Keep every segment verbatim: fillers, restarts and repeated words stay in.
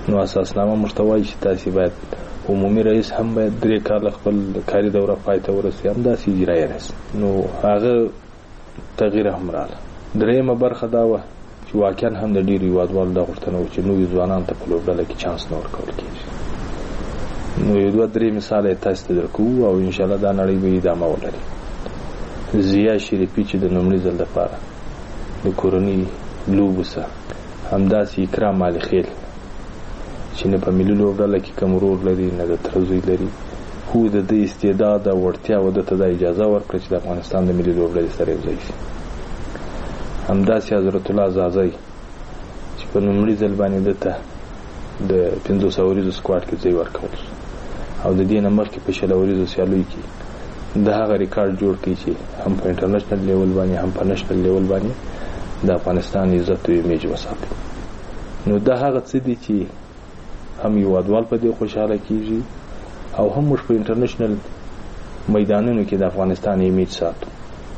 نو اساسنامه موږ ته وایي چې تاسې باید عمومي رئیس هم باید درې کاله خپل کاري دوره پای ته ورسوي، همداسې اجرایي رئیس. نو هغه تغییر هم راغله. درېیمه برخه دا وه چې واقعا هم د ډېرو هېوادوالو دا غوښتنه وه چې نویو ځوانانو ته په لوبډله کې چانس نه ورکول کېږي. نو یو دوه درې مثاله یې تاسو ته درکوو او انشاءالله دا نړۍ به ادامه ولري. ضیا شریفي چې د لومړي ځل دپاره د کورنۍ لوبو څخه، همداسې اکرام علي خیل چې نه په ملي لوبډله کې کوم رول لري نه د تره زوی لري، خو د ده استعداد او وړتیا و ده ته دا اجازه ورکړه چې د افغانستان د ملي لوبډلې سره یو ځای شي. همداسې حضرت الله زازی چې په لومړي ځل باندې ده ته د پنځوس اوریزو سکواډ کې ځای ورکول شو او د دې نه مخکې په شل اوریزو سیالیو کې د هغه ریکارډ جوړ کړي چې هم په انټرنیشنل لیول باندې هم په نشنل لیول باندې د افغانستان عزت او ایمیج وساتي. نو دا هغه څه دي چې هم هېوادوال په دې خوشحاله کېږي او هم موږ په انټرنیشنل میدانونو کې د افغانستان ایمیج ساتو.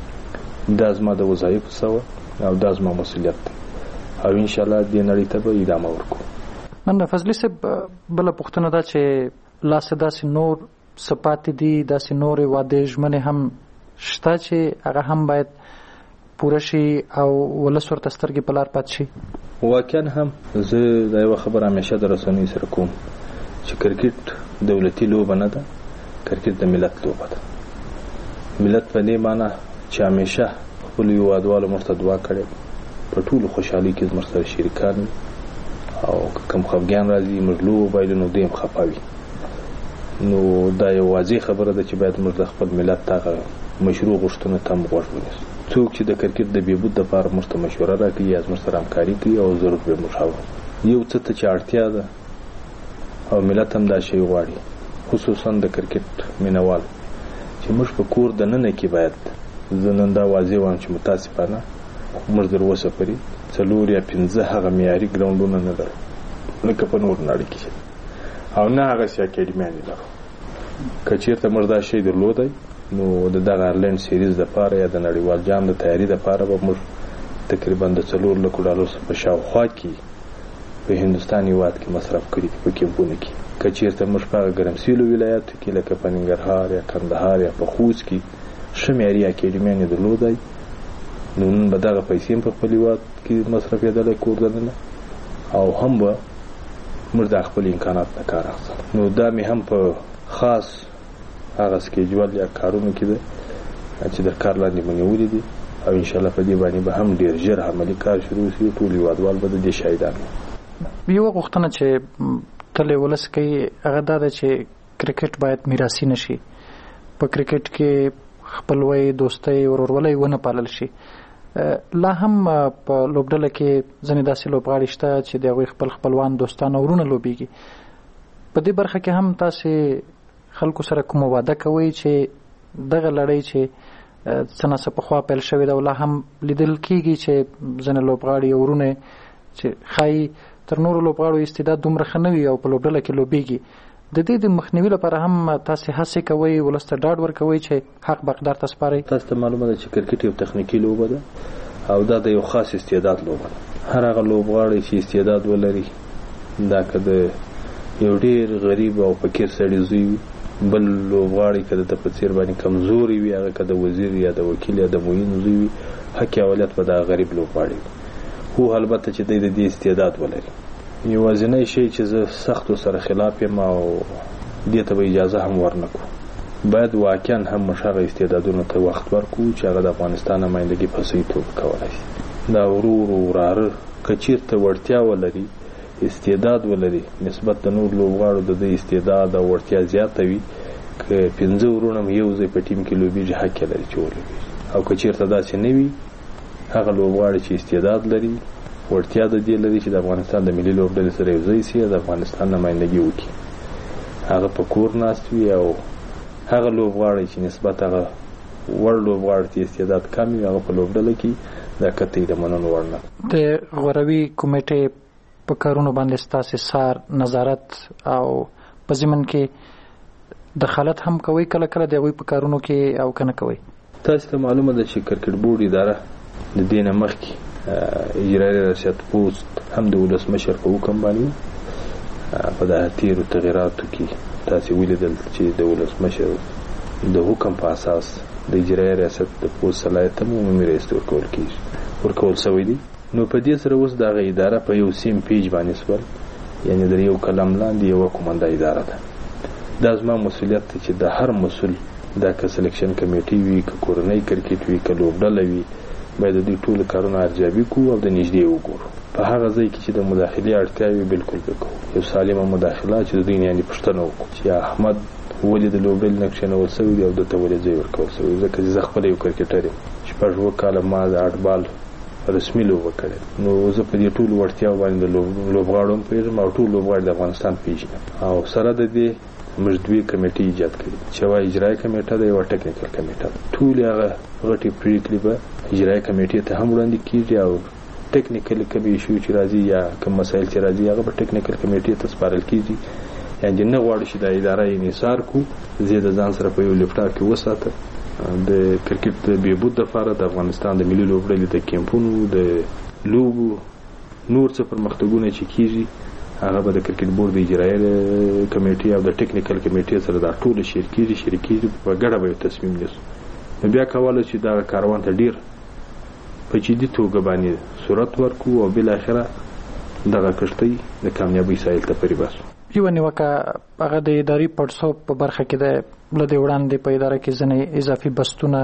دا زما د وظایفو څه وه او دا زما مسؤلیت دی او انشاءالله دې نړۍ ته به ادامه ورکړو. مننه فضلي صاحب. بله پوښتنه دا چې لاسه داسې نور څه پاتې دي، داسې نورې وعدې ژمنې هم شته چې هغه هم باید پوره شي او ولس ورته سترګې په لار پاتې شي؟ واقعا هم زه دا یوه خبره همیشه د رسنیو سره کوم چې کرکټ دولتي لوبه نه ده، کرکټ د ملت لوبه ده. ملت په دې معنی چې همیشه خپلو هېوادوالو موږ ته دعا کړې، په ټولو خوشحالۍ کې زموږ سره شریکان وي او که کوم خفګان راځي موږ لوبه بایلو نو دوی هم خفه وي. نو دا یو واضح خبره ده چې باید موږ د خپل ملت هغه مشروع غوښتنو ته هم غوږ ونیسو. څوک چې د کرکټ د بهبود دپاره موږ ته مشوره راکوي یا زموږ سره همکاري کوي او ضرور به موږ اورو. یو څه ته چې اړتیا ده او ملت هم دا شی غواړي، خصوصا د کرکټ مینوال، چې موږ په کور دننه کې باید، زه نن دا واضح وایم چې متاسفانه موږ در اوسه پورې څلور یا پنځه هغه معیاري ګراونډونه نه لرو لکه په نور نړۍ کې او نه هغسې اکیډمیانې لرو. که چېرته موږ دا شی درلودی نو د دغه آیرلینډ سیریز دپاره یا د نړیوال جام د تیاري دپاره به موږ تقریبا د څلور لکو ډالرو په شاوخوا کې په هندوستان هېواد کې مصرف کړي دي په کیمپونو کې. که چېرته موږ په هغه ګرمسیرو ولایاتو کې لکه په ننګرهار یا کندهار یا په خوست کې ښه معیاري اکیډمیانې درلودی نو نن به دغه پیسې هم په خپل هېواد کې مصرفېدلی کور دننه او هم به موږ د خپل امکانات نه کار اخلو. نو دا مې هم په خاص هغه سکیجول یا کارونو کې ده چې د کار لاندې مې نیولي دي او انشاءالله په دې باندې به هم ډېر ژر عملي کار شروع شي. ټول هېوادوال به د دې شاهدان وي. یوه غوښتنه چې تل یې ولس کوي هغه دا ده چې کرکټ باید میراثي نه شي. په کرکټ کې خپلوۍ، دوستۍ، ورورولۍ ونه پالل شي. لا هم په لوبډله کې ځینې داسې لوبغاړي شته چې د هغوی خپل خپلوان، دوستان او ورونه لوبیږي. په دې برخه کې هم تاسې خلکو سره کومه وعده کوئ چې دغه لړۍ چې څه ناڅه پخوا پیل شوې ده او لا هم لیدل کېږي چې ځینې لوبغاړي او ورونه چې ښایي تر نورو لوبغاړو استعداد دومره ښه نه وي او په لوبډله کې لوبیږي، د دې د مخنیوي لپاره هم تاسې هڅې کوئ، ولس ته ډاډ ورکوئ چې حق به اقدار ته سپارئ؟ تاسو ته معلومه ده چې کرکټ یو تخنیکي لوبه ده او دا د یو خاص استعداد لوبه ده. هر هغه لوبغاړی چې استعداد ولري، دا که د یو ډېر غریب او فقیر سړي زوی وي، بل لوبغاړی که د په څېر باندې کمزوري وي، هغه که د وزیر یا د وکیل یا د معین زوی وي، حق اولت به دا غریب لوبغاړی وي. خو البته چې دی د دې استعداد ولري. یوازینی شی چې زه سختو سره خلاف یم او دې ته به اجازه هم ورنکړو، باید واقعا هم موږ هغه استعدادونو ته وخت ورکړو چې هغه د افغانستان نمایندګي په صحیح توګه کولی شي. دا ورور وراره که چېرته وړتیا ولري، استعداد ولري، نسبت د نور لوبغاړو د دې استعداد او وړتیا زیاته وي، که پنځه ورونه هم یو ځای په ټیم کې لوبېږي حق یې لري چې ولوبېږي. او که چېرته داسې نه وي، هغه لوبغاړي چې استعداد لري، وړتیا د دې لري چې د افغانستان د ملي لوبډلې سره یو ځای شي، د افغانستان نمایندګي وکړي، هغه په کور ناست وي. او هغه لوبغاړی چې نسبت هغه وړ لوبغاړي ته استعداد کم وي، هغه په لوبډله کې دا قطعي د منلو وړ نه. د غوروي کمیټې په کارونو باندې ستاسې سار، نظارت او په ضمن کې دخالت هم کوئ کله کله د هغوی په کارونو کې او که نه کوئ؟ تاسو ته معلومه ده چې کرکټ بورډ اداره د دې نه مخکې اجرایي ریاست پوسټ هم د ولسمشر په حکم باندې په دغه تیرو تغیراتو کې تاسې ولیدل چې د ولسمشر د حکم په اساس د اجرایي ریاست د پوست صلاحیت ته عمومي رئیس ته ورکول کېږي ورکول شوی دی. نو په دې سره اوس دغه اداره په یو سیم پیج باندې سول، یعنی د یو کلم لاندې یوه کومنده اداره ده. دا زما مسؤلیت دی چې د هر مسؤل دا که سلیکشن کمیټي وي، که کورنۍ کرکټ وي، که لوبډله وي، باید د دوی ټولو کارونه ارزیابي کوو او د نږدې وګورو. په هغه ځای کې چې د مداخلې اړتیا وي بالکل وکړو یو سالمه مداخله چې د دوی نه یعنې پوښتنه وکړو چې احمد ولې د لوبډلې نه کښېنول شوی دی او ده ته ولې ځای ورکول شوی. ځکه چې زه خپله یو کرکټر یم، شپږ اووه کاله ما د اټبال رسمي لوبه کړې، نو زه په دې ټولو وړتیاو باندې د لوبغاړو هم پوهېږم او ټول لوبغاړي د افغانستان پېژنم. او سره د دې موږ دوې کمیټې ایجاد کړي چې یوه اجرایي کمیټه ده، یوه ټکنیکل کمیټه ده. ټولې هغه غټې پرېکړې به اجرایي کمیټې ته هم وړاندې کېږي او ټکنیکل کوم ایشو چې راځي یا کوم مسایل چې راځي هغه به ټکنیکل کمیټې ته سپارل کېږي. یعنې نه غواړو چې دا اداره یې انحصار کړو، زه د ځان سره په یو لیپټاپ کې وساته. د کرکټ د بهبود دپاره د افغانستان د ملي لوبډلې د کیمپونو د لوبو نور څه پرمختګونه چې کېږي هغه به د کرکټ بورډ د اجرایي کمیټې او د ټکنیکل کمیټې سره دا ټوله شیر کېږي شریک کېږي په ګډه به یو تصمیم نیسو. نو بیا کولی چې دغه کاروان ته ډېر په جدي توګه باندې صورت ورکړو او بالاخره دغه کښتۍ د کامیابۍ ساحل ته پرې باسو. یوه نیوکه هغه د اداري پړسوب په برخه کې ده. له دې وړاندې په اداره کې ځینې اضافي بستونه،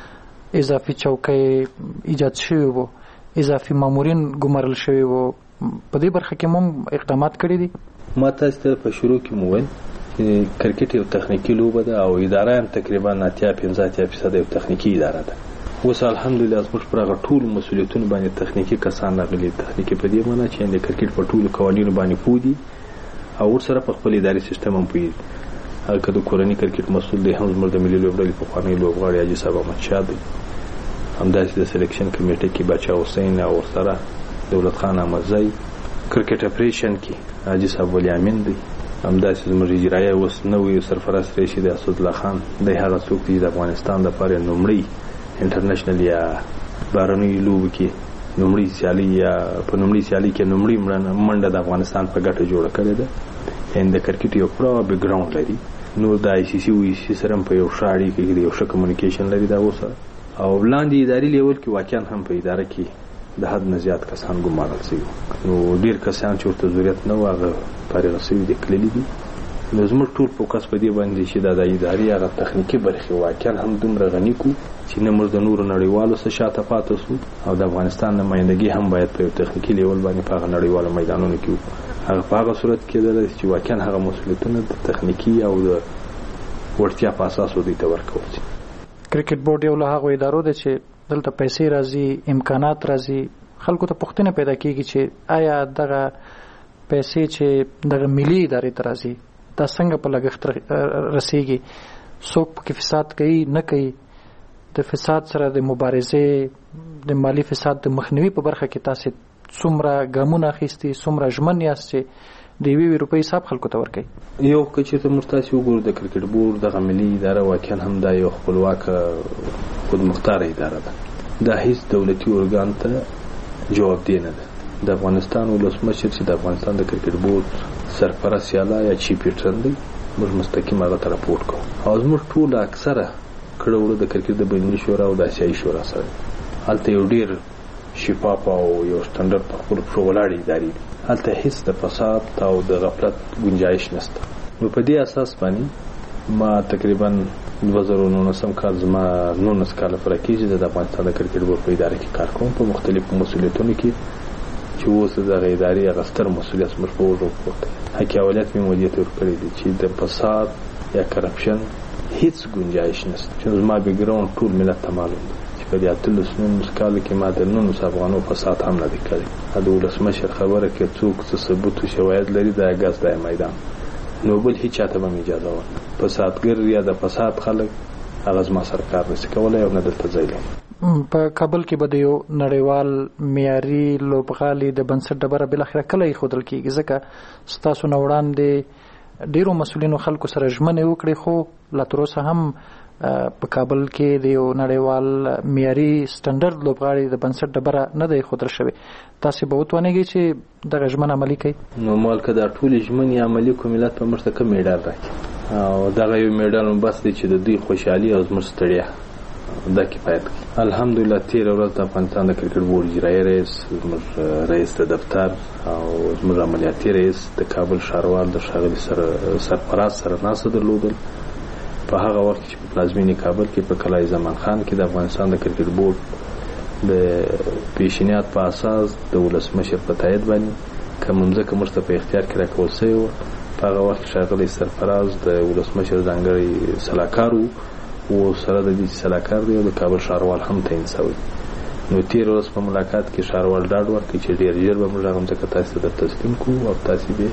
اضافي چوکۍ ایجاد شوي وو، اضافي مامورین ګمارل شوي وو. په دې برخه کې هم اقدامات کړي دي. ما تاسو ته په شروع کې مو ویل چې کرکټ یو تخنیکي لوبه ده او اداره هم تقریبا اتیا پنځه اتیا فیصده یو تخنیکي اداره ده. اوس الحمدلله زموږ پر هغه ټولو مسؤلیتونو باندې تخنیکي کسان راغلي. تخنیکي په دې معنی چې د کرکټ په ټولو قوانینو باندې پوه دي او ورسره په خپل اداري سیستم هم پوهېږي. هغه که د کورني کرکټ مسؤل دی هم زموږ د ملي لوبډلې پخوانی لوبغاړی حاجي صاحب احمدشاه دی، همداسې د سلیکشن کمیټې کې باچا حسین او ورسره دولت خان احمدزی، کرکټ اپریشن کې حاجي صاحب ولی امین دی، همداسې زموږ اجرایه اوس نوی سرفرست رئیس دی اسدالله خان دی. هغه څوک دی د افغانستان دپاره لومړی انټرنیشنل یا بهرنیو لوبو کې لومړی سیالي یا په لومړۍ سیالي کې لومړۍ منډه د افغانستان په ګټه جوړه کړې ده. یعنې د کرکټ یو پوره بیکګراونډ لري. نور د آی سی سی او ای سی سره هم په یو ښه اړیکه کې یو ښه کمیونیکیشن لري دا اوس. او لاندې اداري لیول کې واقعا هم په اداره کې د حد نه زیات کسان ګمارل شوي، نو ډېر کسان چې ورته ضرورت نه و هغه فارغ شوي دي، تللي دي. نو زموږ ټول فوکس په دې باندې چې دا د ادارې هغه تخنیکي برخې واقعا هم دومره غني کړو چې نه موږ د نورو نړیوالو څخه شاته پاتې شو او د افغانستان نمایندګي هم باید په یو تخنیکي لیول باندې په هغه نړیوالو میدانونو کې وکړو. هغه په هغه صورت کېدلی چې واقعا هغه مسؤلیتونه د تخنیکي او د وړتیا په اساس دوی ته ورکول شي. کرکټ بورډ یو له هغو ادارو دی چې دلته پیسې راځي، امکانات راځي، خلکو ته پوښتنه پیدا کېږي چې آیا دغه پیسې چې دغه ملي ادارې ته راځي دا څنګه په لګښت رسیږي، څوک پکې فساد کوي نه کوي. د فساد سره د مبارزې د مالی فساد د مخنیوي په برخه کې تاسې څومره ګامونه اخیستي، څومره ژمن یاست چې د یوې یوې روپۍ حساب خلکو ته ورکوي؟ یو که چېرته موږ تاسې وګورو د کرکټ بورډ دغه ملي اداره واقعا هم دا یو خپلواکه خودمختاره اداره ده. دا هیڅ دولتي ارګان ته جوابدې نه ده. د افغانستان ولسمشر چې د افغانستان د کرکټ بورډ سرپرست یاله یا چیف پیټرن دی، موږ مستقیم هغه ته راپورټ کوو. او زموږ ټوله اکثره کړه وړه د کرکټ د بینالمللي شورا او د اسیایي شورا سره هلته یو ډېر شفاف او یو سټنډرډ په خپلو پښو ولاړې ادارې دي. هلته هیڅ د فساد او د غفلت ګنجایش نشته. نو په دې اساس باندې ما تقریبا دوه زره نولسم کال زما نولس کاله پوره کېږي د افغانستان د کرکټ بورډ په اداره کې کار کوم په مختلفو مسؤلیتونو کې چې اوس دغه ادارې هغه ستر مسؤلیت زموږ په اوږو پروت دی. حکایت مې مدیر ته ورکړی دی چې د فساد یا کرپشن هیڅ ګنجایش نشته. چې زما بیکګراونډ ټول ملت ته معلوم دی چې په دې اتلس نولس کالو کې ما د نولس افغانو فساد هم نه دی کړی. د ولسمشر خبره کې څوک څه ثبوت او شواهد لري دا ګز دی میدان، نو بل هیڅ چاته به مې اجازه ورنه. فسادګر یا د فساد خلک هغه زما سره کار نشي کولی او نه دلته ځای لري. په کابل کې به د یو نړیوال معیاري لوبغالي د بنسټ ډبره بالاخره کله ایښودل کېږي؟ ځکه ستاسو نه وړاندې ډېرو مسؤلینو خلکو سره ژمنې وکړې خو لا تر اوسه هم په کابل کې د یو نړیوال معیاري سټنډرډ لوبغاړي د بنسټ ډبره نه دی ښودل شوې. تاسې به وتوانېږئ چې دغه ژمن عملي کړئ؟ نو مالکه دا ټولې ژمنې عملي کړو، ملت به موږ ته کوم میډال راکړي، او دغه یو میډال هم بس دی چې د دوی خوشحالي او زموږ ستړیا دا کفایت کوي. الحمدلله تېره ورځ د افغانستان د کرکټ بورډ اجرایي رئیس، زموږ رئیس د دفتر او زموږ عملیاتي رئیس د کابل ښاروال د ښاغلي سرفراز سره ناسته درلودل. په هغه وخت کې چې په پلازمینې کابل کې په کلای زمان خان کې د افغانستان د کرکټ بورډ د پیشنهاد په اساس د ولسمشر په تایید باندې کوم ځمکه موږ ته په اختیار کې راکول سوې وه. په هغه وخت کې ښاغلی سرفراز د ولسمشر ځانګړی سلاکار و او سره د دې سلاکار دی او د کابل ښاروال هم تعیین شوی. نو تېره ورځ په ملاقات کې ښاروال ډاډ ورکړي چې ډېر ژر به موږ هغه ځمکه تاسې ته در تسلیم کړو او تاسې به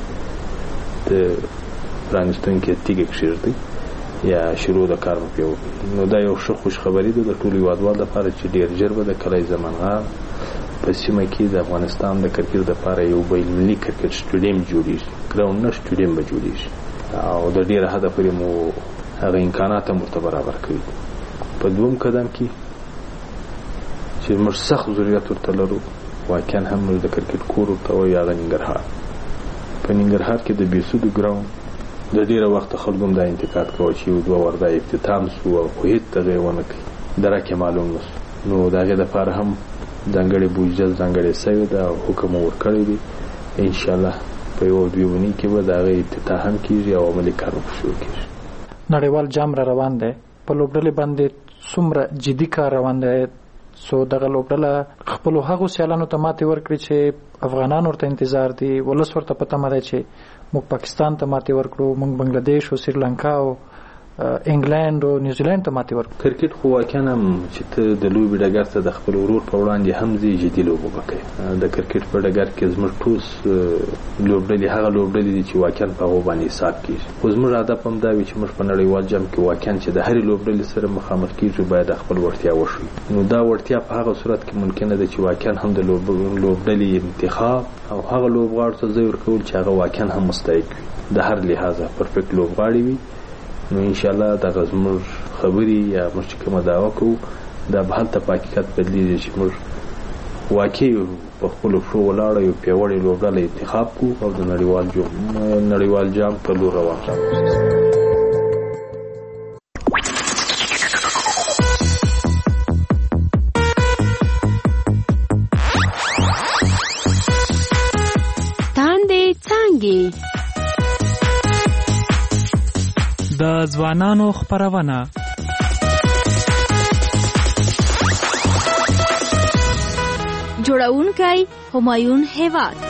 د پرانیستونکې تیږې کښېږدئ یا شروع د کار به پرې وکړي. نو دا یو ښه خوشخبري ده د ټولو هېوادوالو لپاره چې ډېر ژر به د کلای زمان خان په سیمه کې د افغانستان د کرکټ دپاره یو بینالمللي کرکټ سټیډیم جوړېږي، ګراونډ نه سټیډیم به جوړېږي او د ډېره حده پورې مو هغه امکانات هم ورته برابر کړي. په دوم قدم کې چې موږ سخت ضرورت ورته لرو، واقعا هم موږ د کرکټ کور ورته وایو، هغه ننګرهار. په ننګرهار کې د بېسودو ګراونډ د ډېره وخته خلکو هم دا انتقاد کوه چې یو دوه ورده افتتام سو او خو هېڅ تغیر ونه کړي، درک یې معلوم نه سو. نو د هغې دپاره هم ځانګړې بودجه ځانګړې سوې ده او حکم مو ورکړی دی. انشاءالله په یوه دوې اونۍ کې به د هغې افتتاح هم کېږي او عملي کار به شروع کېږي. نړیوال جام را روان دی، په لوبډلې باندې څومره جدي کار روان دی؟ سو دغه لوبډله خپلو هغو سیالانو ته ماتې ورکړي چې افغانان ورته انتظار دي، ولس ورته په تمه دی چې موږ پاکستان ته ماتې ورکړو، موږ بنګلادیش او سریلانکا او انګلند او نیوزیلند ته ماتې ورکړو. کرکټ خو واقعا هم چې ته د لوبې ډګر ته د خپل ورور په وړاندې هم ځې جدي لوبه به کوې. د کرکټ په ډګر کې زموږ ټول لوبډلې هغه لوبډلې دي چې واقعا په هغو باندې حساب کېږي. خو زموږ هدف هم دا وي چې موږ په نړیوال جام کې واقعا چې د هرې لوبډلې سره مخامخ کېږو باید خپل وړتیا وښیو. نو دا وړتیا په هغه صورت کې ممکنه ده چې واقعا هم د لوبډلې انتخاب او هغه لوبغاړو ته ځای ورکول چې هغه واقعا هم مستحق وي، د هر لحاظه پرفیکټ لوبغاړي وي. نو انشاءالله دغه زموږ خبرې یا موږ چې کومه دعوه کوو دا به هلته په حقیقت بدلېږي چې موږ واقعي په خپلو پښو ولاړه یو پیاوړې لوبډله انتخاب کړو او د نړیوال جام نړیوال جام په لور روان شو. تاندې څانګې د ځوانانو خپرونه جوړونکی همایون هیواد